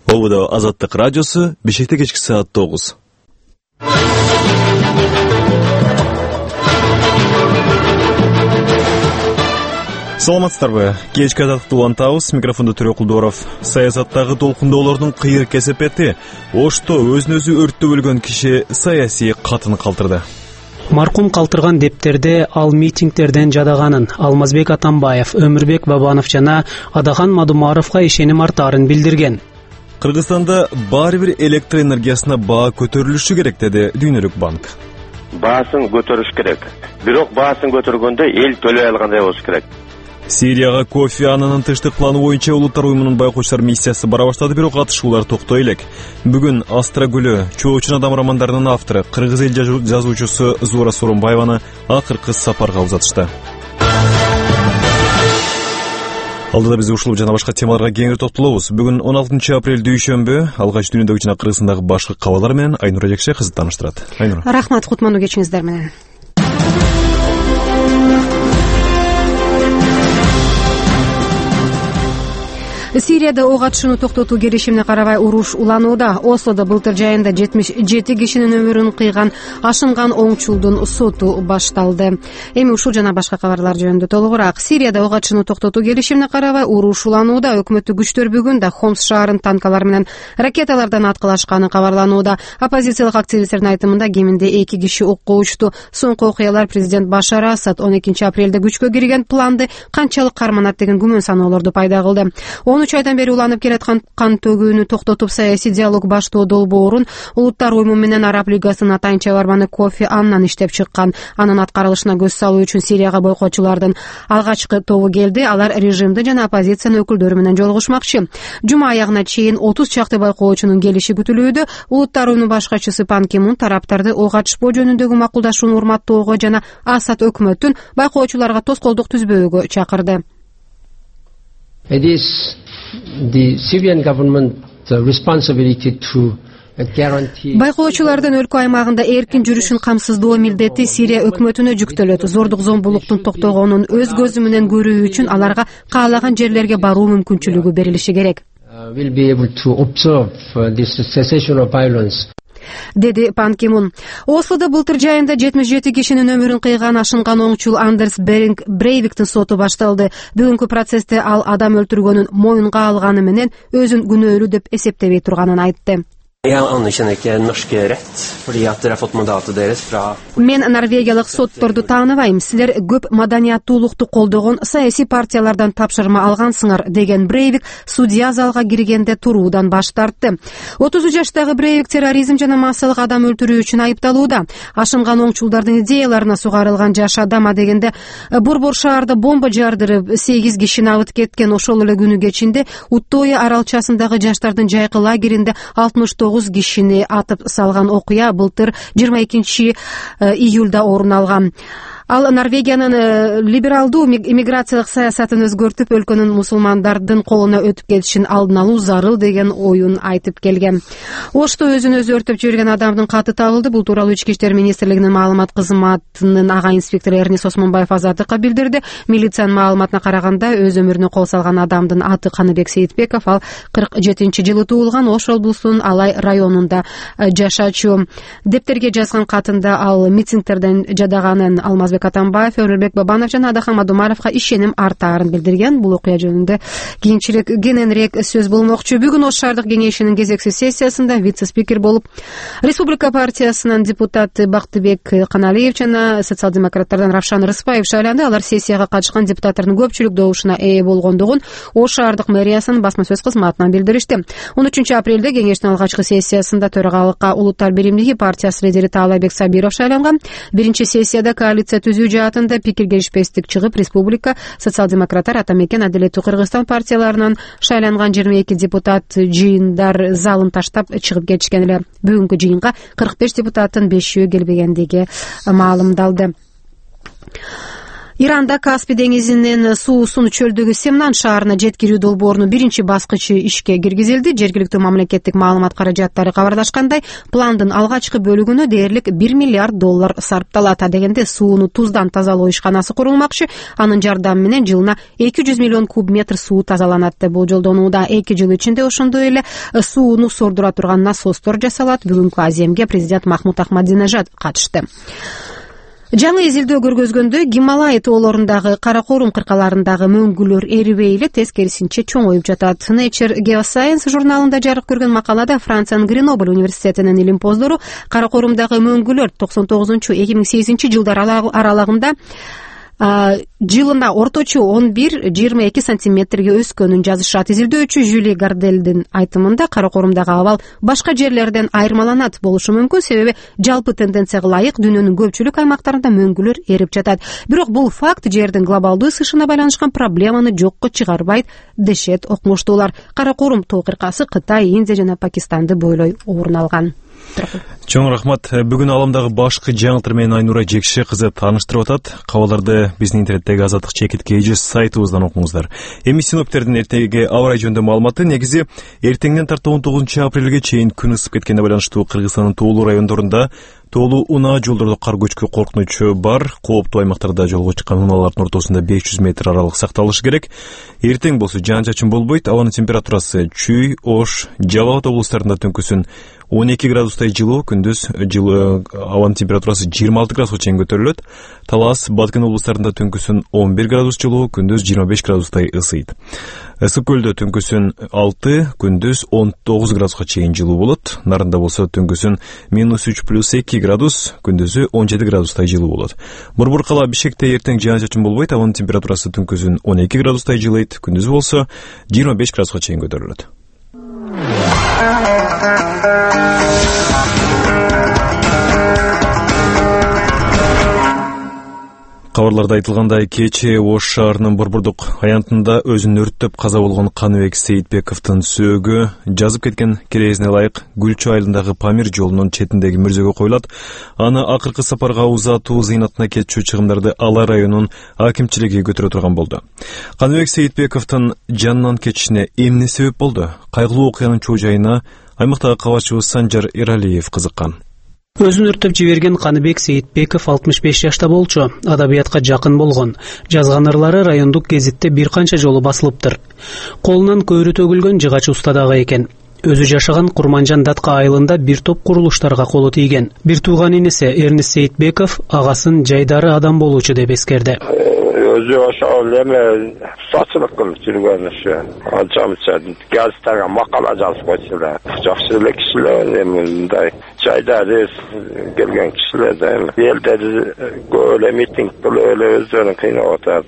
Обудо Азаттык радиосу, Бишкекте кечки саат 9. Саламатсыздарбы? Кечки азаттыкты улантабыз, микрофондо Төрө Кулдоров. Саясаттагы толкундоолордун кыйыр кесепети, Ошто өзүн өзү өрттөп өлгөн киши саясий катын калтырды. Маркум калтырган дептерде ал митингдерден жадаганын Алмазбек Атамбаев, Өмүрбек Бабанов жана Адахан Мадумаровго ишеним артаарын билдирген. Кыргызстанда баары бир электр энергиясына баа көтөрүлүшү керек, деди Дүйнөлүк банк. Баасын көтөрүш керек. Бирок баасын көтөргөндө эл төлөй алгандай болуш керек. Сирияга Кофи Аннанын тынчтык планы боюнча улуттар уюмунун байкоочулар миссиясы бара баштады, бирок катышуулар токтой элек. Бүгүн Астра Гүлү, Чоочун адам романдарынын автору, кыргыз эл жазуучусу Зура Сооронбаеваны акыркы сапарга узатышты. Алдыда биз ушул жана башка темаларга кеңири токтолобуз. Бүгүн 16 апрель дүйшөмбү, алгач дүйнөдөгү жана Кыргызстандагы башкы кабарлар менен Айнура Жекше кызды тааныштырат. Айнура. Рахмат, кутмандуу кечиңиздер менен. Сирияда ок атышууну токтотуу келишимине карабай уруш уланууда. Ослодо былтыр жайында 77 кишинин өмүрүн кыйган ашынган оңчулдун соту башталды. Эми ушул жана башка кабарлар жөнүндө толугураак. Сирияда ок атышууну токтотуу келишимине карабай уруш уланууда. Өкмөттүк күчтөр бүгүн да Хомс шаарын танкалар менен ракеталардан аткылашканы кабарланууда. Оппозициялык активисттердин айтымында кеминде 2 киши окко учту. Соңку окуялар президент Башар Асад 12 апрелде күчкө кирген планды канчалык карманат деген күмөн саноолорду пайда кылды. 13 айдан бери уланып келаткан кан төгүүнү токтотуп саясий диалог баштоо долбоорун Улуттар уюму менен Араб лигасынын атайынча барбаны Кофи Аннан иштеп чыккан. Анын аткарылышына көз салуу үчүн Сирияга бойкоочулардын алгачкы тобу келди. Алар режимди жана оппозициянын өкүлдөрү менен жолугушмакчы. Жума аягына чейин 30 чакты байкоочунун келиши күтүлүүдө. Улуттар уюму башкачысы Пан Ки Мун тараптарды ок атышпоо жөнүндөгү макулдашууну урматтоого жана Асад өкмөтүн байкоочуларга тоскоолдук түзбөөгө чакырды. It is the Syrian government's responsibility to guarantee. Байкоочулардын өлкө аймагында эркин жүрүшүн камсыздоо милдети Сирия өкмөтүнө жүктөлөт. Зордук зомбулуктун токтогонун өз көзү менен көрүү үчүн аларга каалаган жерлерге баруу мүмкүнчүлүгү берилиши керек. Will be able to observe this cessation of violence. Деди Пан Ки Мун. Ослодо былтыр жайында 77 кишинин өмүрүн кыйган ашынган оңчул Андерс Брейвиктин соту башталды. Бүгүнкү процессте ал адам өлтүргөнүн моюнга алганы менен өзүн күнөөлүү деп эсептебей турганын айтты. Мен норвегиялык сотторду тааныбайм. Силер көп маданияттуулукту колдогон саясий партиялардан тапшырма алгансыңар, деген Брейвик судья залга киргенде туруудан баш тартты. 30 жаштагы Брейвик терроризм жана массалык адам өлтүрүү үчүн айыпталууда. Ашынган оңчулдардын идеяларына сугарылган жаш адам дегенде Борбор шаарда бомба жардырып 8 кишини алып кеткен. Ошол эле күнү кечинде Уттоя аралчасындагы жаштардын жайкы лагеринде 69 кишини атып салган окуя былтыр 22 июлда орун алган. Ал Норвегиянын либералдуу иммиграциялык саясатын өзгөртүп, өлкөнүн мусулмандардын колуна өтүп кетишин алдын алуу зарыл деген оюн айтып келген. Ошто өзүн өзү өртөп жиберген адамдын каты табылды. Бул тууралуу Ички иштер министрлигинин маалымат кызматынын ага инспектору Эрнис Осмонбаев Азаттыкка билдирди. Милициянын маалыматына караганда, өз өмүрүнө кол салган адамдын аты Каныбек Сейитбеков. Ал 47-жылы туулган, Ош облусунун Алай районунда жашачу. Дептерге жазган катында ал митингдерден жадаганын Алмазбек Атамбаев, Өмүрбек Бабанов жана Адахан Мадумаровго ишеним артаарын билдирген. Бул окуя жөнүндө кененирээк сөз болмокчу. Бүгүн Ош шаардык кеңешинин кезектеси сессиясында вице-спикер болуп Республика партиясынын депутаты Бактыбек Каналиев жана социал-демократтардан Равшан Рыспаев шайланды. Алар сессияга катышкан депутаттардын көпчүлүк добушуна ээ болгондугун Ош шаардык мэриясынын басма сөз кызматынан билдиришти. 13 апрелде кеңештин алгачкы сессиясында төрагалыкка Улуттар биримдиги партиясы лидери Таалайбек Сабиров шайланган. Биринчи сессияда коалиция түзүү жаатында пикир келишпестик чыгып, республика, социал-демократтар, Атамекен, Адилеттүү Кыргызстан партияларынан шайланган 22 депутат жыйындар залын таштап чыгып кетишкен эле. Бүгүнкү жыйынга 45 депутаттын 5-өө келбегендиги маалымдалды. Иранда Каспий деңизинин суусун чөлдөгү Семнан шаарына жеткирүү долбоорунун биринчи баскычы ишке киргизилди. Жергиликтүү мамлекеттик маалымат каражаттары кабарлашкандай, пландын алгачкы бөлүгүнө дээрлик $1 миллиард сарпталат. Дегенде сууну туздан тазалоо ишканасы курулмакчы. Анын жардамы менен жылына 200 миллион куб метр суу тазаланат деп болжолдонууда. 2 жыл ичинде ошондой эле сууну сордура турган насостор жасалат. Бүгүнкү аземге президент Махмуд Ахмадинежад катышты. Жаңы изилдөө көргөзгөндө Гималай тоолорундагы Каракорум кыркаларындагы мөңгүлөр эрибей эле, тескерисинче чоңоюп жатат. Nature Geoscience журналында жарык көргөн макалада Франциянын Гренобль университетинин илимпоздору Каракорумдагы мөңгүлөр 99-2008 жылдар аралыгында жылына орточо 11-22 сантиметрге өскөнүн жазышат. Изилдөөчү Жюли Гарделдин айтымында Каракорумдагы абал башка жерлерден айырмаланат болушу мүмкүн, себеби жалпы тенденцияга ылайык дүйнөнүн көпчүлүк аймактарында мөңгүлөр эрип жатат. Бирок бул факт жердин глобалдуу ысышына байланышкан проблеманы жокко чыгарбайт дешет окумуштуулар. Каракорум тоо кыркасы Кытай, Индия жана Пакистанды бойлой орун алган. Чоң рахмат. Бүгүн аламдагы башкы жаңылыктар менен Айнура Жекше кызы тааныштырып атат. Кабарларды биздин интернеттеги Азаттык _KG сайтыбыздан окуңуздар. Эми синоптиктердин эртеги аба ырайы жөнүндө маалыматы. Негизи эртеңден тарта 19 апрелге чейин күн ысып кеткенине байланыштуу Кыргызстандын тоолуу райондорунда тоолуу унаа жолдордо кар көчкү коркунучу бар. Кооптуу аймактарда жолго чыккан унаалардын ортосунда 500 метр аралык сакталышы керек. Эртең болсо жаан-чачын болбойт. Абанын температурасы Чүй, Ош, Жалал Абад облустарында түнкүсүн 12 градустай жылуу, күндүз абанын температурасы 26 градуска чейин көтөрүлөт. Талас, Баткен облустарында түнкүсүн 11 градус жылуу, күндүз 25 градустай ысыйт. Ысык көлдө түнкүсүн 6, күндүз 19 градуска чейин жылуу болот. Нарында болсо түнкүсүн -3+2 градус, күндүзү 17 градустай жылуу болот. Борбор кала Бишкекте эртең жаан-чачын болбойт. Абанын температурасы түнкүсүн 12 градустай жылыйт, күндүз болсо 25 градуска чейин көтөрүлөт. Кабарларда айтылгандай, кечээ Ош шаарынын Борбордук аянтында өзүн өрттөп каза болгон Каныбек Сейитбековдун сөөгү жазып кеткен керезине ылайык Гүлчү айылындагы Памир жолунун четиндеги мүрзөгө коюлат. Аны акыркы сапарга узатуу зыйнатына кетчү чыгымдарды Алай районунун акимчилиги көтөрө турган болду. Каныбек Сейитбековдун жанынан кетишине эмне себеп болду? Кайгылуу окуянын чоо жайына аймактагы кабарчыбыз Санжар Эралиев кызыккан. Өзүн өртөп жиберген Каныбек Сейитбеков 65 жашта болчу. Адабиятка жакын болгон. Жазган ырлары райондук гезитте бир канча жолу басылыптыр. Колунан көөрү төгүлгөн жыгач устадагы экен. Өзү жашаган Курманжан Датка айылында бир топ курулуштарга колу тийген. Бир тууган инеси Эрнис Сейитбеков агасын жайдары адам болуучу деп эскерди. Өзү ошол эме сачылык кылып жүргөн ушу. Анча-мынча газеттеге макала жазып койчулар. Жакшы эле кишилер, эми мындай жайдары келген кишилер да эми элдер көп эле митинг кылып эле өздөрүн кыйнап атат.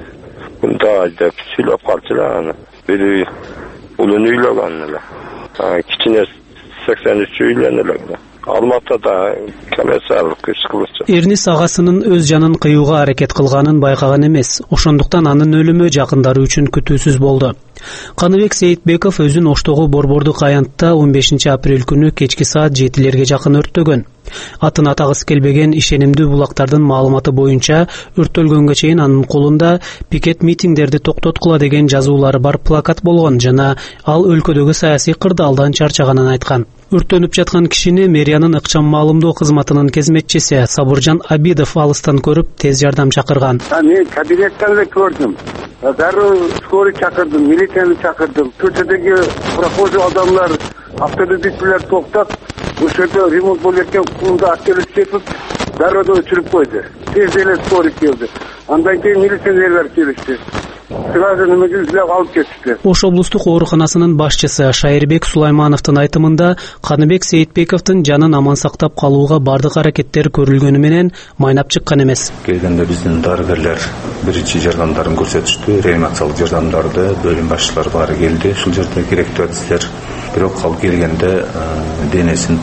Мындай деп сүйлөп калчулар аны. Бири улун үйлөгөн эле. Кичине 83 үйлөнүп эле. Алматыда коммерциялык иш кылчу. Эрнис агасынын өз жанын кыюуга аракет кылганын байкаган эмес. Ошондуктан анын өлүмү жакындары үчүн күтүүсүз болду. Каныбек Сейитбеков өзүн Оштогу Борбордук аянтта 15 апрель күнү кечки саат 7-лерге жакын өрттөгөн. Атын атагысы келбеген ишенимдүү булактардын маалыматы боюнча, өрттөлгөнгө чейин анын колунда пикет митингдерди токтоткула деген жазуулары бар плакат болгон жана ал өлкөдөгү саясий кырдаалдан чарчаганын айткан. Өрттөнүп жаткан кишини мэриянын ыкчам маалымдоо кызматынын кезметчиси Сабыржан Абидов алыстан көрүп тез жардам чакырган. Мен кабинеттен эле көрдүм. Дароо скорый чакырдым, милицияны чакырдым. Көчөдөгү прохожий адамдар, автоводительдер токтоп, ошол ремонт болуп экен кулунда актелеп чепип, дароо өчүрүп койду. Тез эле скорый келди. Андан кийин милиционерлер келишти. Сразу немеден алып кетишти. Ош облустук ооруканасынын башчысы Шайырбек Сулаймановдун айтымында Каныбек Сейитбековдун жанын аман сактап калууга бардык аракеттер көрүлгөнү менен майнап чыккан эмес. Келгенде биздин дарыгерлер биринчи жардамдарын көрсөтүштү, реанимациялык жардамдарды бөлүм башчылары баары келди. Ушул жерде керектүү адистер. Бирок ал келгенде денесинин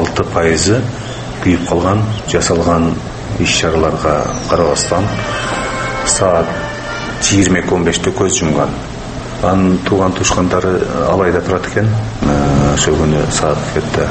96% күйүп калган, жасалган иш-чараларга карабастан саат 20:15 көз жумган. Анын тууган туушкандары Алайда турат экен. Ошол күнү саат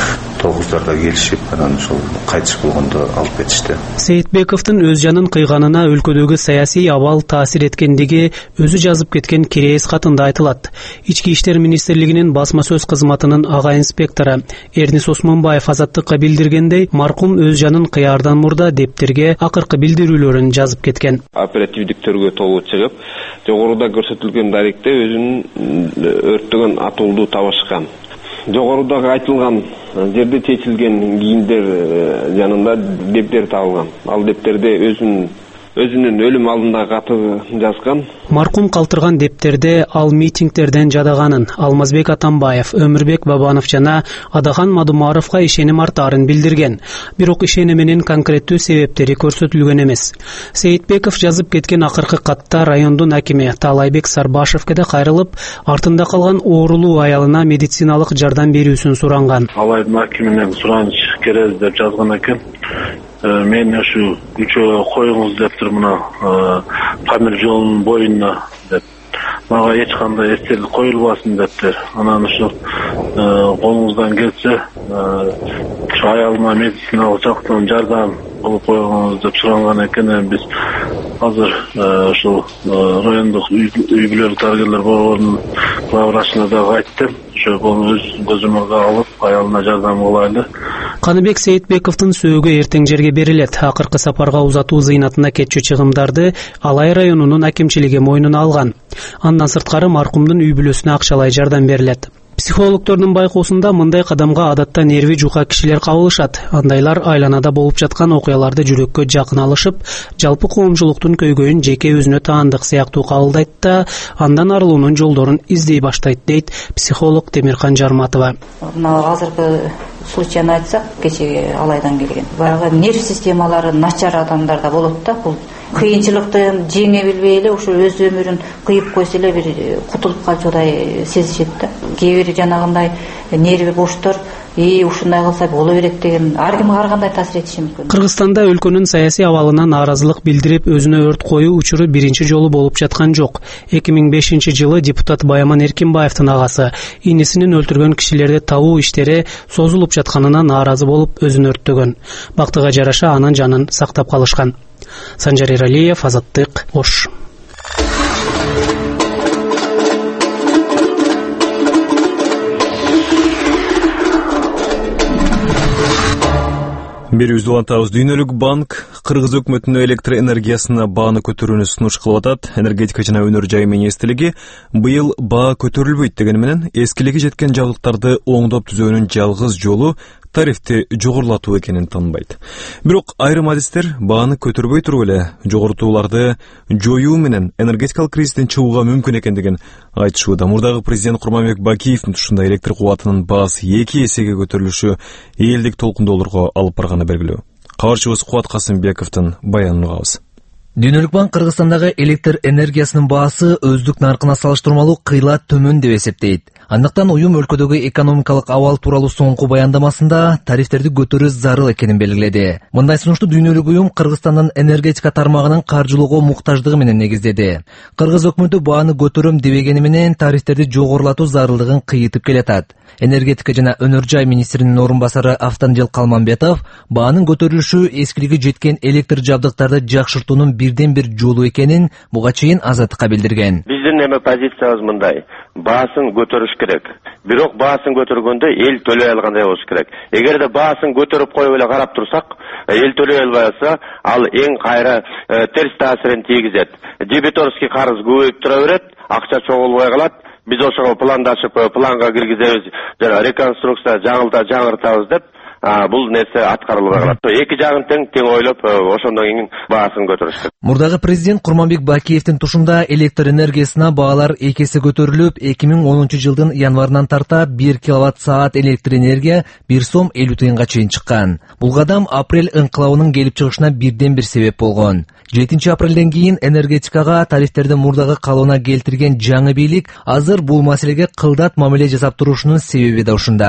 9:00 келишип, анан ошол кайтыш болгондо алып кетишти. Сейитбековдун өз жанын кыйганына өлкөдөгү саясий абал таасир эткендиги өзү жазып кеткен кирээс катында айтылат. Ички иштер министрлигинин басма сөз кызматынын ага инспектору Эрнис Осмонбаев Азаттыкка билдиргендей, маркум өз жанын кыярдан мурда дептерге акыркы билдирүүлөрүн жазып кеткен. Оперативдиктерге тобу чыгып, жогоруда көрсөтүлгөн даректе өзүнүн өрттөгөн атуулду табышкан. Жогорудагы айтылган жерде чечилген кийимдер жанында дептер табылган. Ал дептерде өзүнүн өлүм алдындагы атын жазган. Маркум калтырган дептерде ал митингдерден жадаганын, Алмазбек Атамбаев, Өмүрбек Бабанов жана Адахан Мадумаровго ишеним артаарын билдирген. Бирок ишениминин конкреттүү себептери көрсөтүлгөн эмес. Сейитбеков жазып кеткен акыркы катта райондун акими Таалайбек Сарбашевке да кайрылып, артында калган оорулуу аялына медициналык жардам берүүсүн суранган. Алайдын акиминен сураныч керез деп жазган экен. Мен ушу үчөө коюңуз дептир мына Памир жолунун боюна деп. Мага эч кандай эстелик коюлбасын дептир. Анан ушу колуңуздан келсе ушу аялыма медициналык жактан жардам кылып коюңуз деп суранган экен. Биз азыр ушул райондук үй бүлөлүк дарыгерлер борборунун главврачына да айттым. Ошо буну өз көзүмөргө алып аялына жардам кылайлы. Каныбек Сейитбековдун сөөгү эртең жерге берилет. Акыркы сапарга узатуу зыйнатына кетчү чыгымдарды Алай районунун акимчилиги мойнуна алган. Андан сырткары маркумдун үй бүлөсүнө акчалай жардам берилет. Психологдордун байкоосунда мындай кадамга адатта нерви жука кишилер кабылышат. Андайлар айланада болуп жаткан окуяларды жүрөккө жакын алышып, жалпы коомчулуктун көйгөйүн жеке өзүнө таандык сыяктуу кабылдайт да, андан арылуунун жолдорун издей баштайт дейт психолог Темирхан Жарматова. Мына азыркы случайны айтсак, кечеги Алайдан келген. Баягы нерв системалары начар адамдарда болот да, бул кыйынчылыктын жеңе билбей эле ушу өз өмүрүн кыйып койсо эле бир кутулуп калчудай сезишет да. Кээ бири жанагындай нерви боштор ушундай кылса боло берет деген ар кимге ар кандай таасир этиши мүмкүн. Кыргызстанда өлкөнүн саясий абалына нааразылык билдирип, өзүнө өрт коюу учуру биринчи жолу болуп жаткан жок. 2005-жылы депутат Баяман Эркинбаевдин агасы инисинин өлтүргөн кишилерди табуу иштери созулуп жатканына нааразы болуп өзүн өрттөгөн. Бактыга жараша анын жанын сактап калышкан. Санжар Эралиев, Азаттык, Ош. Берүүбүздү улантабыз. Дүйнөлүк банк Кыргыз өкмөтүнүн электр энергиясына бааны көтөрүүнү сунуш кылып атат. Энергетика жана өнөр жай министрлиги быйыл баа көтөрүлбөйт деген менен эскилиги жеткен жабдыктарды оңдоп түзөөнүн жалгыз жолу тарифти жогорулатуу экенин танбайт. Бирок айрым адистер бааны көтөрбөй туруп эле жогорутууларды жоюу менен энергетикалык кризистен чыгууга мүмкүн экендигин айтышууда. Мурдагы президент Курманбек Бакиевдин тушунда электр кубатынын баасы 2 эсеге көтөрүлүшү элдик толкундоолорго алып барганы белгилүү. Кабарчыбыз Кубат Касымбековдун баянын угабыз. Дүйнөлүк банк Кыргызстандагы электр энергиясынын баасы өздүк наркына салыштырмалуу кыйла төмөн деп эсептейт. Андыктан уюм өлкөдөгү экономикалык абал тууралуу соңку баяндамасында тарифтерди көтөрүү зарыл экенин белгиледи. Мындай сунушту дүйнөлүк уюм Кыргызстандын энергетика тармагынын каржылоого муктаждыгы менен негиздеди. Кыргыз өкмөтү бааны көтөрөм дебегени менен тарифтерди жогорулатуу зарылдыгын кыйытып келатат. Энергетика жана өнөр жай министринин орун басары Автандел Калманбетов баанын көтөрүлүшү эскилиги жеткен электр жабдыктарды жакшыртуунун бирден бир жолу экенин буга чейин Азаттыкка билдирген. Биздин позициябыз мындай: баасын көтөрүш керек. Бирок баасын көтөргөндө эл төлөй алгандай болуш керек. Эгерде баасын көтөрүп коюп эле карап турсак, эл төлөй албаса, ал эң кайра терс таасирин тийгизет. Дебиторский карыз көбөйүп тура берет, акча чогулбай калат. Биз ошого пландашып, планга киргизебиз, жана реконструкция жаңыртабыз деп, бул нерсе аткарылбай калат. Эки жагын тең ойлоп, ошондон кийин баасын көтөрүш керек. Мурдагы президент Курманбек Бакиевдин тушунда электр энергиясына баалар 2 эсе көтөрүлүп, 2010 жылдын январынан тарта 1 киловатт-саат электр энергия 1 сом 50 тыйынга чейин чыккан. Бул кадам апрель ыңкылабынын келип чыгышына бирден бир себеп болгон. 7 апрелден кийин энергетикага тарифтерди мурдагы калыбына келтирген жаңы бийлик азыр бул маселеге кылдат мамиле жасап турушунун себеби да ушунда.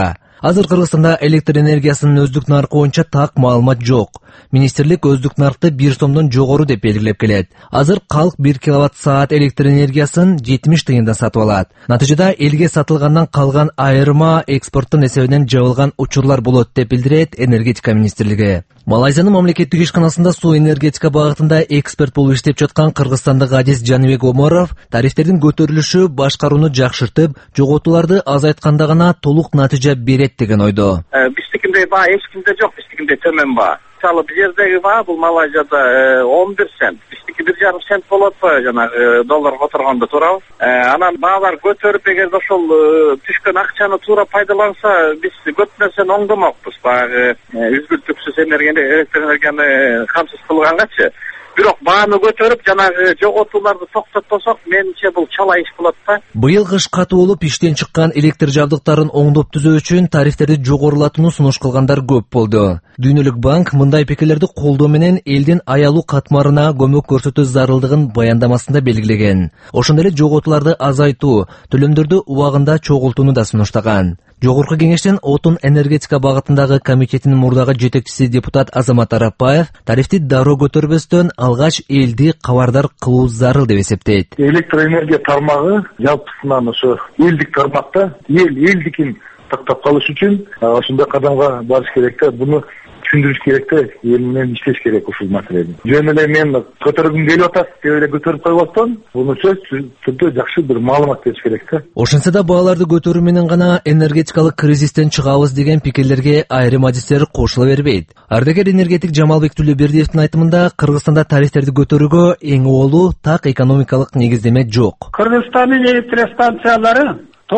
Азыр Кыргызстанда электр энергиясынын өздүк наркы боюнча так маалымат жок. Министрлик өздүк наркты 1 сомдон жогору деп белгилеп келет. Азыр калк 1 киловатт-саат электр энергиясын 70 тыйындан сатып алат. Натыйжада элге сатылгандан калган айырма экспорттун эсебинен жабылган учурлар болот деп билдирет энергетика министрлиги. Малайзиянын мамлекеттик ишканасында суу энергетика багытында эксперт болуп иштеп жаткан кыргызстандык Адис Жаныбек Омаров тарифтердин көтөрүлүшү башкарууну жакшыртып, жоготууларды азайтканда гана толук натыйжа берет деген ойдо. Биздикинде баа эч кимде жок, биздикинде төмөн баа. Мисалы бул жердеги баа бул Малайзияда 11 цент. Биздики 1,5 цент болот па, жанагы долларга отурганда туурабы? Анан баалар көтөрүп, эгерде ошол түшкөн акчаны туура пайдаланса, биз көп нерсени оңдомокпуз. Баягы үзгүлтүксүз электр энергияны камсыз кылгангачы. Бирок бааны көтөрүп, жанагы жоготууларды токтотпосок, менимче бул чала иш болот да. Быйыл кыш катуу болуп иштен чыккан электр жабдыктарын оңдоп түзөө үчүн тарифтерди жогорулатууну сунуш кылгандар көп болду. Дүйнөлүк банк мындай пикирлерди колдоо менен элдин аялуу катмарына көмөк көрсөтүү зарылдыгын баяндамасында белгилеген. Ошондой эле жоготууларды азайтуу, төлөмдөрдү убагында чогултууну да сунуштаган. Жогорку кеңештин отун энергетика багытындагы комитетинин мурдагы жетекчиси депутат Азамат Арапбаев тарифти дароо көтөрбөстөн алгач элди кабардар кылуу зарыл деп эсептейт. Электроэнергия тармагы жалпысынан ошо элдик тармакта элдикин тактап калыш үчүн ошондой кадамга барыш керек да. Буну түшүндүрүш керек да, эл менен иштеш керек ушул маселени. Жөн эле мен көтөргүм келип атат деп эле көтөрүп койбостон, буну сөз түрдө жакшы бир маалымат бериш керек да. Ошентсе да бааларды көтөрүү менен гана энергетикалык кризистен чыгабыз деген пикирлерге айрым адистер кошула бербейт. Ардагер энергетик Жамалбек Түлөбердиевдин айтымында Кыргызстанда тарифтерди көтөрүүгө эң оолу так экономикалык негиздеме жок. Кыргызстандын электростанциялары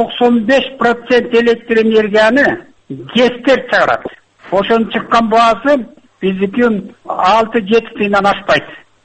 95% электр энергияны ГЭСтер чыгарат. Ошонун чыккан баасы биздики 6-7 тыйындан ашпайт.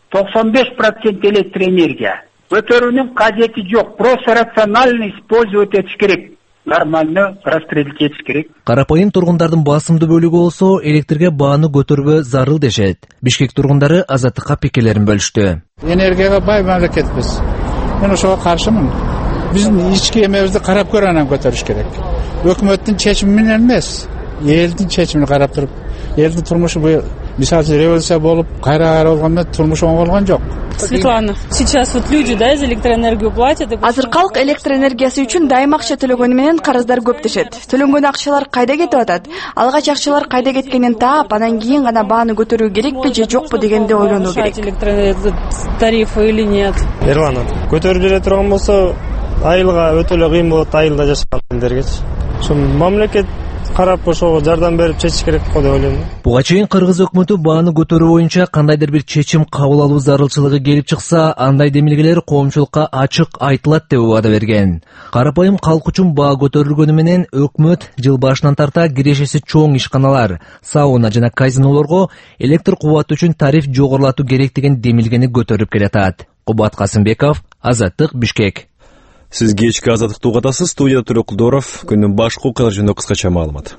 95% электр энергия. Көтөрүүнүн кажети жок. Просто рационально использовать этиш керек. Нормально распределить этиш керек. Карапайым тургундардын басымдуу бөлүгү болсо электрге бааны көтөрбө зарыл дешет. Бишкек тургундары Азаттыкка пикирлерин бөлүштү. Энергияга бай мамлекетпиз. Мен ошого каршымын. Биздин ички эмебизди карап көрүп анан көтөрүш керек. Өкмөттүн чечими менен эмес, элдин чечимин карап туруп, элдин турмушу бул мисалы революция болуп, кайра болгондо турмуш оңголгон жок. Светлана, сейчас вот люди, да, за электроэнергию платят. Азыр калк электр энергиясы үчүн дайым акча төлөгөнү менен карыздар көп дешет. Төлөнгөн акчалар кайда кетип атат? Алгач акчалар кайда кеткенин таап, анан кийин гана бааны көтөрүү керекпи же жокпу дегенде ойлонуу керек. Тарифы или нет? Эрлана, көтөрүп бере турган болсо, айылга өтө эле кыйын болот, айылда жашаган элдергечи. Ошо мамлекет карап ошого жардам берип чечиш керек го деп ойлойм. Буга чейин Кыргыз өкмөтү бааны көтөрүү боюнча кандайдыр бир чечим кабыл алуу зарылчылыгы келип чыкса, андай демилгелер коомчулукка ачык айтылат деп убада берген. Карапайым калк үчүн баа көтөрүлгөнү менен өкмөт жыл башынан тарта кирешеси чоң ишканалар, сауна жана казинолорго электр кубаты үчүн тариф жогорулатуу керек деген демилгени көтөрүп келатат. Кубат Касымбеков, Азаттык, Бишкек. Сиз кечки Азаттыкты угатасыз. Студияда Төлөк Кулдоров. Күндүн башкы окуялары жөнүндө кыскача маалымат.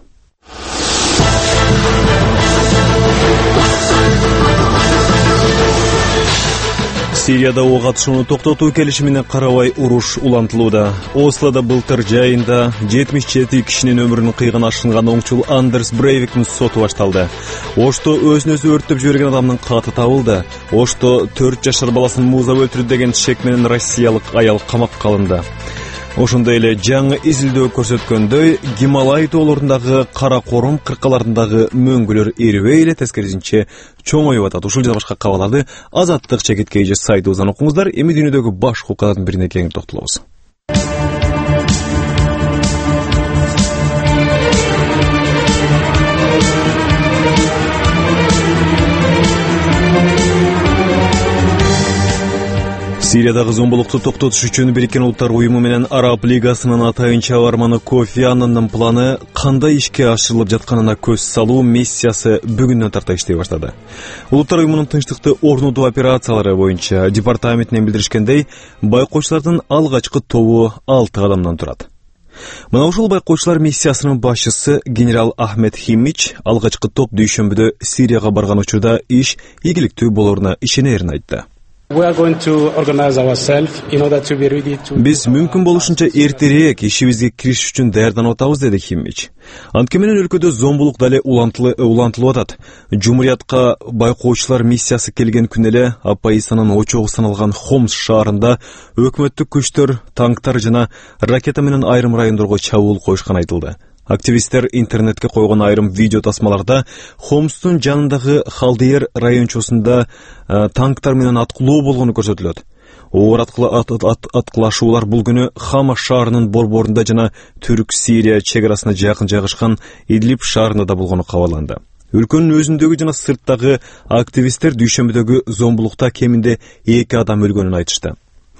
Сирияда ок атышууну токтотуу келишимине карабай уруш улантылууда. Ослода былтыр жайында 77 кишинин өмүрүн кыйган ашынган оңчул Андерс Брейвиктин соту башталды. Ошто өзүн өзү өрттөп жиберген адамдын каты табылды. Ошто 4 жашар баласын муузап өлтүрдү деген шек менен россиялык аял камакка алынды. Ошондой эле жаңы изилдөө көрсөткөндөй, Гималай тоолорундагы кара корум кыркаларындагы мөңгүлөр эрибей эле, тескерисинче чоңоюп атат. Ушул жана башка кабарларды Азаттык чекит KG сайтыбыздан окуңуздар. Эми дүйнөдөгү башкы окуялардын бирине кеңири токтолобуз. Сириядагы зомбулукту токтотуш үчүн Бириккен Улуттар Уюму менен Араб Лигасынын атайын чабарманы Кофи Аннандын планы кандай ишке ашырылып жатканына көз салуу миссиясы бүгүндөн тарта иштей баштады. Улуттар Уюмунун тынчтыкты орнотуу операциялары боюнча департаментинен билдиришкендей, байкоочулардын алгачкы тобу 6 адамдан турат. Мына ушул байкоочулар миссиясынын башчысы генерал Ахмед Химич алгачкы топ дүйшөмбүдө Сирияга барган учурда иш ийгиликтүү болоруна ишенерин айтты. Биз мүмкүн болушунча эртерээк ишибизге киришиш үчүн даярданып атабыз, деди Химмич. Анткени менен өлкөдө зомбулук дале улантылып атат. Жумуриятка байкоочулар миссиясы келген күнү эле оппозициянын очогу саналган Хомс шаарында өкмөттүк күчтөр танктар жана ракета менен айрым райондорго чабуул коюшканы айтылды. Активисттер интернетке койгон айрым видео тасмаларда Хомстун жанындагы Халдейер райончосунда танктар менен аткылоо болгону көрсөтүлөт. Оор аткылашуулар бул күнү Хама шаарынын борборунда жана Түрк-Сирия чек-арасына жакын жайгашкан Идлиб шаарында да болгону кабарланды. Өлкөнүн өзүндөгү жана сырттагы активисттер дүйшөмбүдөгү зомбулукта кеминде 2 адам өлгөнүн айтышты.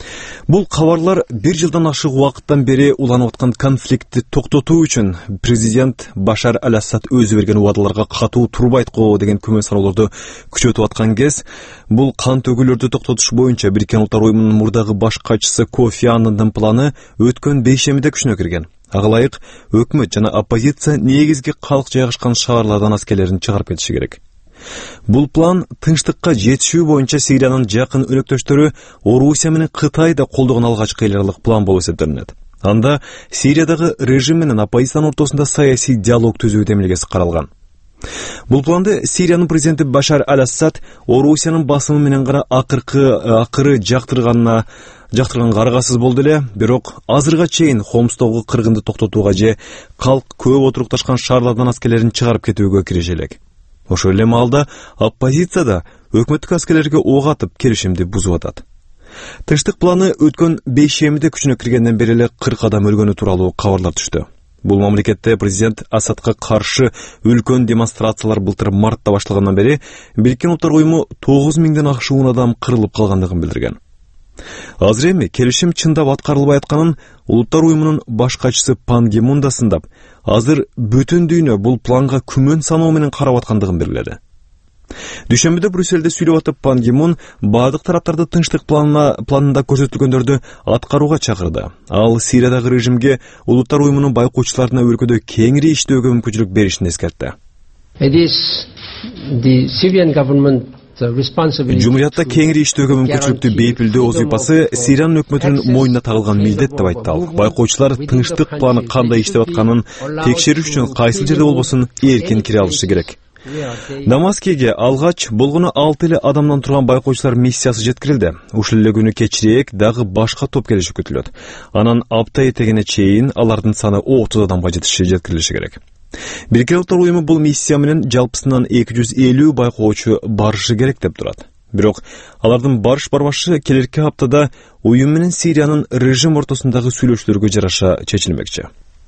Бул кабарлар 1 жылдан ашык убакыттан бери уланып аткан конфликтти токтотуу үчүн президент Башар аль-Асад өзү берген убадаларга катуу турбайт го деген күмөн саноолорду күчөтүп аткан кез, бул кан төгүүлөрдү токтотуш боюнча Бириккен Улуттар уюмунун мурдагы баш катчысы Кофи Аннандын планы өткөн бейшембиде күчүнө кирген. Ага ылайык өкмөт жана оппозиция негизги калк жайгашкан шаарлардан аскерлерин чыгарып кетиши керек. Бул план тынчтыкка жетишүү боюнча Сириянын жакын өнөктөштөрү Орусия менен Кытай да колдогон алгачкы эларлык план болуп эсептелинет. Анда Сириядагы режим менен оппозициянын ортосунда саясий диалог түзүү демилгеси каралган. Бул планды Сириянын президенти Башар аль-Асад Орусиянын басымы менен гана акыры жактырганга аргасыз болду эле, бирок азырга чейин Хомстогу кыргынды токтотууга же калк көп отурукташкан шаарлардан аскерлерин чыгарып кетүүгө кириши элек. Ошол эле маалда оппозиция да өкмөттүк аскерлерге ок атып келишимди бузуп атат. Тынчтык планы өткөн бейшембиде күчүнө киргенден бери эле 40 адам өлгөнү тууралуу кабарлар түштү. Бул мамлекетте президент Асадка каршы үлкөн демонстрациялар былтыр мартта башталгандан бери Бириккен Улуттар уюму 9000ден ашуун адам кырылып калгандыгын билдирген. Азыр эми келишим чындап аткарылбай атканын Улуттар уюмунун баш катчысы Пан Ги Мун да сындап, азыр бүтүн дүйнө бул планга күмөн саноо менен карап аткандыгын белгиледи. Дүйшөмбүдө Брюсселде сүйлөп атып Пан Ги Мун баардык тараптарды тынчтык планында көрсөтүлгөндөрдү аткарууга чакырды. Ал Сириядагы режимге Улуттар уюмунун байкоочуларына өлкөдө кеңири иштөөгө мүмкүнчүлүк беришин эскертти. Жумуриятта кеңири иштөөгө мүмкүнчүлүктү бейпилдөө вазифасы Сириянын өкмөтүнүн мойнуна тагылган милдет деп айтты ал. Байкоочулар тынчтык планы кандай иштеп атканын текшерүү үчүн кайсыл жерде болбосун эркин кире алышы керек. Дамаскиге алгач болгону 6 эле адамдан турган байкоочулар миссиясы жеткирилди. Ушул эле күнү кечирээк дагы башка топ келиши күтүлөт. Анан апта этегине чейин алардын саны 30 адамга жеткирилиши керек. Бириккен Улуттар уюму бул миссия менен жалпысынан 250 байкоочу барышы керек деп турат. Бирок алардын барбашы келерки аптада уюм менен Сириянын режим ортосундагы сүйлөшүүлөргө жараша чечилмекчи.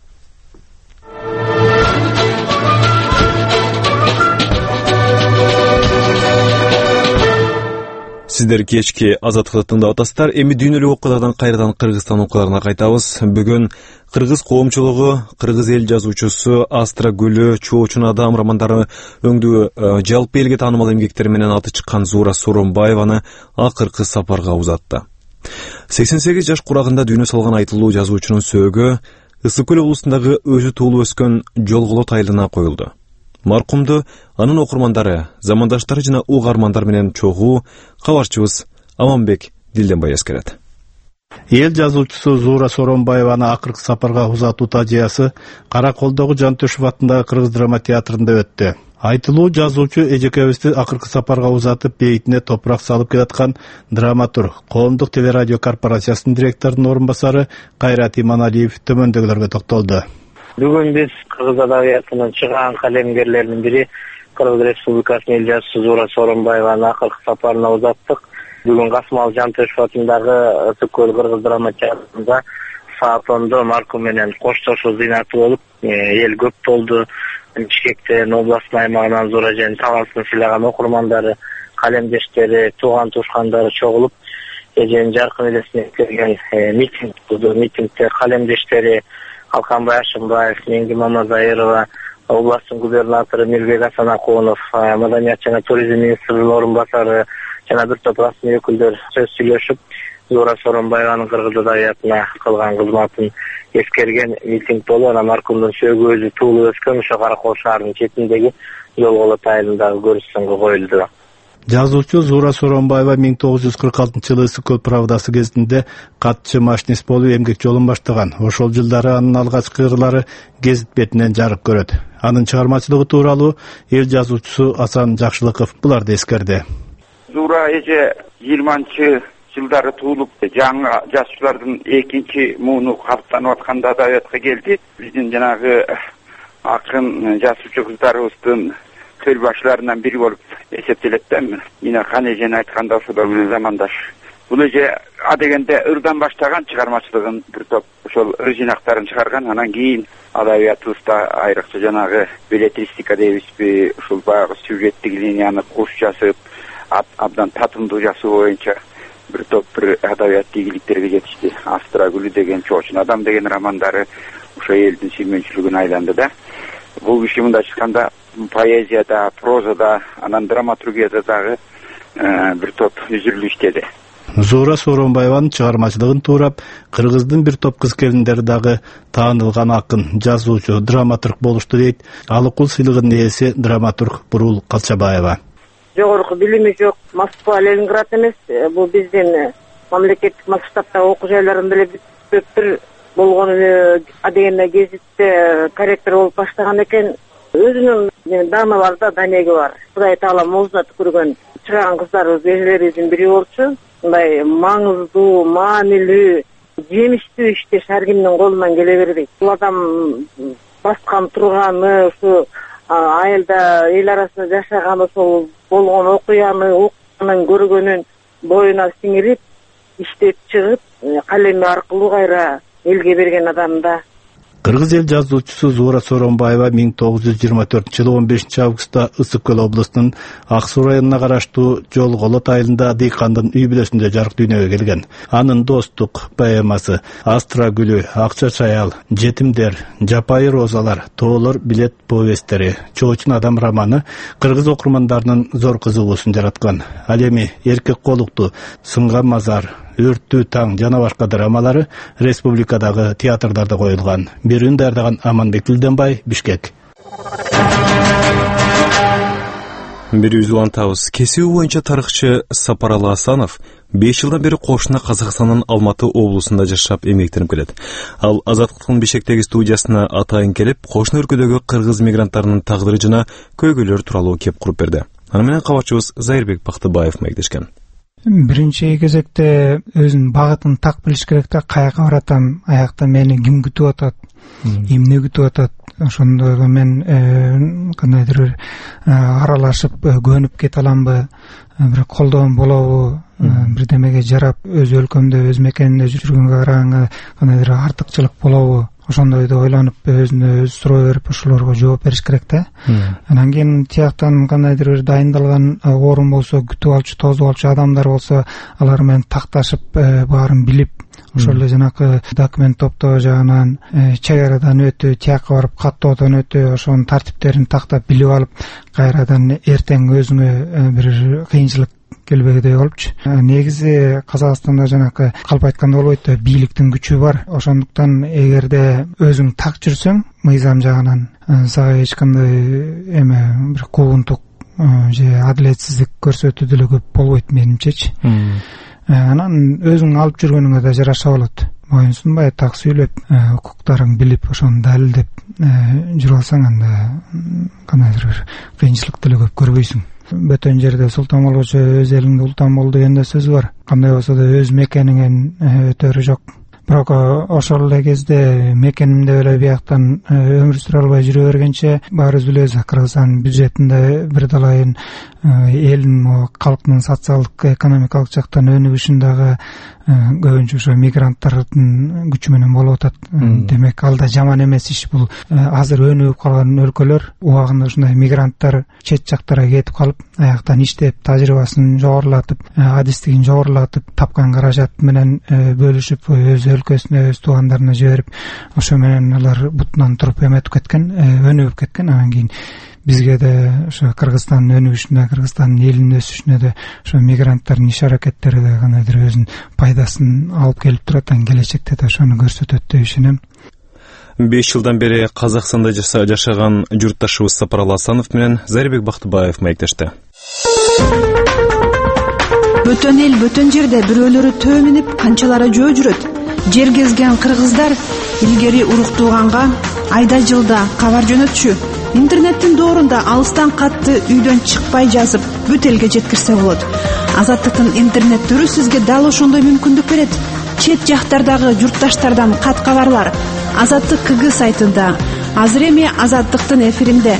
Сиздер кечки Азаттыкты тыңдап атасыздар. Эми дүйнөлүк окуялардан кайрадан Кыргызстан окуяларына кайтабыз. Бүгүн кыргыз коомчулугу, кыргыз эл жазуучусу Астра Гүлү, Чоочун адам романдары өңдүү жалпы элге таанымал эмгектери менен аты чыккан Зуура Сооронбаеваны акыркы сапарга узатты. 88 жаш курагында дүйнө салган айтылуу жазуучунун сөөгү Ысык көл облусундагы өзү туулуп өскөн Жолголот айылына коюлду. Маркумду анын окурмандары, замандаштары жана угармандар менен чогуу кабарчыбыз Аманбек Дилденбай эскерет. Эл жазуучусу Зуура Сооронбаеваны акыркы сапарга узатуу тажыясы Караколдогу Жантөшев атындагы Кыргыз драма театрында өттү. Айтылуу жазуучу эжекебизди акыркы сапарга узатып бейитине топурак салып келаткан драматург, Коомдук телерадио корпорациясынын директорунун орун басары Кайрат Иманалиев төмөндөгүлөргө токтолду. Бүгүн биз кыргыз адабиятынын чыгаан калемгерлеринин бири Кыргыз Республикасынын эл жазуучусу Зуура Сооронбаеваны акыркы сапарына узаттык. Бүгүн Касымал Жантөшев атындагы Ысык көл кыргыз драма театрында саат 10-до маркум менен коштошуу зыйнаты болуп, эл көп болду. Бишкектен, областтын аймагынан Зуура Жээнин талантын сыйлаган окурмандары, калемдештери, тууган туушкандары чогулуп, эженин жаркын элесине келген митингде калемдештери Алканбай Ашымбаев, Менги Мамазайырова, областтын губернатору Мирбек Асанакунов, маданият жана туризм министринин орун басары жана бир топ расмий өкүлдөр сөз сүйлөшүп, Зуура Сооронбаеванын кыргыз адабиятына кылган кызматын эскерген митинг болуп, анан маркумдун сөөгү өзү туулуп өскөн ошо Каракол шаарынын четиндеги Жолголот айылындагы көрүстөнгө коюлду. Жазуучу Зуура Сооронбаева 1946-жылы Ысык көл правдасы кезинде катчы машинист болуп эмгек жолун баштаган. Ошол жылдары анын алгачкы ырлары гезит бетинен жарык көрөт. Анын чыгармачылыгы тууралуу эл жазуучусу Асан Жакшылыков буларды эскерди. Зуура эже 20-жылдары туулуп, жаңы жазуучулардын экинчи мууну калыптанып атканда адабиятка келди. Биздин жанагы акын жазуучу кыздарыбыздын төл башларынан бири болуп эсептелет да. Мына Кан эжени айтканда ошол замандаш. Бул эже адегенде ырдан баштаган чыгармачылыгын бир топ ошол ыр жинактарын чыгарган. Анан кийин адабиятыбызда айрыкча жанагы беллетристика дейбизби, ушул баягы сюжеттик линияны куш жазып, абдан татымдуу жасоо боюнча бир топ бир адабият ийгиликтерге жетишти. Астра гүлү деген, Чоочун адам деген романдары ошо элдин сүймөнчүлүгүнө айланды да. Бул киши мындай чыкканда поэзияда, прозада, анан драматургияда дагы бир топ үзүрлүү иштеди. Зуура Сооронбаеванын чыгармачылыгын туурап, кыргыздын бир топ кыз келиндери дагы таанылган акын, жазуучу, драматург болушту дейт Алыкул сыйлыгынын ээси драматург Бурул Калчабаева. Жогорку билими жок, Москва, Ленинград эмес, бул биздин мамлекеттик масштабтагы окуу жайларында эле бир болгону адегенде гезитте корректор болуп баштаган экен. Өзүнүн даны бар да, данеги бар. Кудай таала музна түкүргөн чыган кыздарыбыз эжелерибиздин бири болчу. Мындай маңыздуу, маанилүү, жемиштүү иштеш ар кимдин колунан келе бербейт. Бул адам баскан турганы, ушу айылда эл арасында жашаган ошол болгон окуяны, укканын, көргөнүн боюна сиңирип, иштеп чыгып, калеми аркылуу кайра элге берген адам да. Кыргыз эл жазуучусу Зуура Сооронбаева 1924-жылы 15-августта Ысык көл облусунун Ак Суу районуна караштуу Жол Голот айылында дыйкандын үй бүлөсүндө жарык дүйнөгө келген. Анын Достук поэмасы, Астра гүлү, Акча чаял, Жетимдер, Жапайы розалар, Тоолор билет повесттери, Чоочун адам романы кыргыз окурмандарынын зор кызыгуусун жараткан. Ал эми Эркек колукту, Сынган мазар, Өрттүү таң жана башка драмалары республикадагы театрдарда коюлган. Берүүнү даярдаган Аманбек Дилденбай, Бишкек. Бир үзүлантабыз. Кесүү боюнча тарыхчы Сапаралы Асанов 5 жылдан бери кошуна Казакстандын Алматы облусунда жашап эмгектенип келет. Ал Азаттыктын Бишкектеги студиясына атайын келип, кошуна өлкөдөгү кыргыз мигранттарынын тагдыры жана көйгөйлөр тууралуу кеп куруп берди. Аны менен кабарчыбыз Зайырбек Бактыбаев маектешкен. Биринчи кезекте өзүнүн багытын так билиш керек да, каяка баратам, аякта мени ким күтүп атат, эмне күтүп атат. Ошондо мен кандайдыр аралашып көнүп кете аламбы, бир колдоом болобу, бирдемеге жарап, өз өлкөмдө, өз мекенimде жүргөнгө караганда кандайдыр артыкчылык болобу. Ошондойду ойлонуп, өзүнө өзү суроо берип, ошолорго жооп бериш керек да. Анан кийин тияктан кандайдыр бир дайындалган орун болсо, күтүп алчу, тосуп алчу адамдар болсо, алар менен такташып, баарын билип, ошол эле жанакы документ топтоо жагынан, чек-арадан өтүү, тиякка барып каттоодон өтүү, ошонун тартиптерин тактап билип алып, кайрадан эртең өзүңө бир кыйынчылык келбегидей болупчу. Негизи Казакстанда жанакы калп айтканда болбойт да, бийликтин күчү бар. Ошондуктан эгерде өзүң так жүрсөң, мыйзам жагынан сага эч кандай бир куугунтук же адилетсиздик көрсөтүү деле көп болбойт менимчечи. Анан өзүң алып жүргөнүңө да жараша болот. Моюнсунбай так сүйлөп, укуктарың билип, ошону далилдеп жүрүп алсаң, анда кандайдыр бир кыйынчылык деле көп көрбөйсүң. Бөтөн жерде султан болчу өз элиңде ултан бол деген да сөз бар. Кандай болсо да өз мекениңен өтөрү жок. Бирок ошол эле кезде мекенимде эле бияктан өмүр сүрө албай жүрө бергенче, баарыбыз билебиз, Кыргызстан бюджетинде бир далайын элдин, калктын социалдык, экономикалык жактан өнүгүшүн дагы көбүнчө ошо мигранттардын күчү менен болуп атат. Демек, ал да жаман эмес иш. Бул азыр өнүгүп калган өлкөлөр убагында ушундай мигранттар чет жактара кетип калып, аяктан иштеп, тажрыйбасын жогорулатып, адистигин жогорулатып, тапкан каражат менен бөлүшүп, өз өлкөсүнө, өз туугандарына жиберип, ошо менен алар бутунан туруп эметип кеткен, өнүгүп кеткен. Анан кийин бизге да ошо Кыргызстандын өнүгүшүнө, Кыргызстандын элинин өсүшүнө да ошо мигранттардын иш аракеттери да кандайдыр өзүнүн пайдасын алып келип турат. Келечекте да ошону көрсөтөт деп ишенем. 5 жылдан бери Казакстанда жашаган журтташыбыз Сапаралы Асанов менен Зайырбек Бактыбаев маектешти. Бөтөн эл бөтөн жерде бирөөлөрү төө минип, канчалары жөө жүрөт. Жер кезген кыргыздар илгери уруктууганга айда жылда кабар жөнөтчү. Интернеттин доорунда алыстан катты үйдөн чыкпай жазып бүт элге жеткирсе болот. Азаттыктын интернет түрү сизге дал ошондой мүмкүндүк берет. Чет жактардагы журтташтардан кат кабарлар Азаттык КГ сайтында. Азыр эми Азаттыктын эфиринде.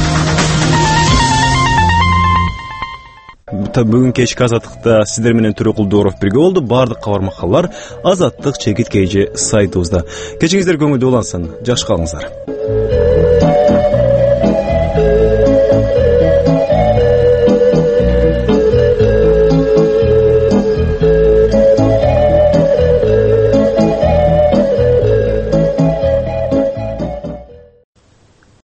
Бүгүн кечки Азаттыкта сиздер менен Төрөкул Дооров бирге болду. Баардык кабар макалалар Азаттык чекит KG сайтыбызда. Кечиңиздер көңүлдүү улансын. Жакшы калыңыздар.